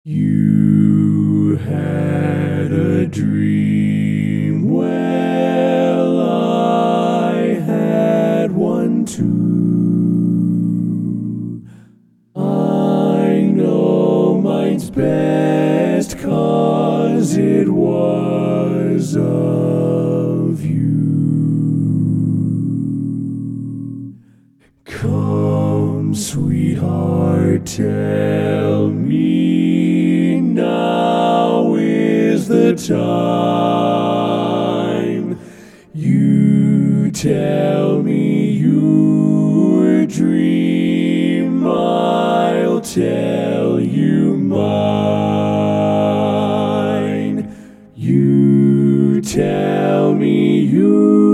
You had a dream, well, I had one too. I know mine's best 'cause it was of you. Come, sweetheart, tell me now is the time. You tell me your dream, I'll tell you mine. You tell me your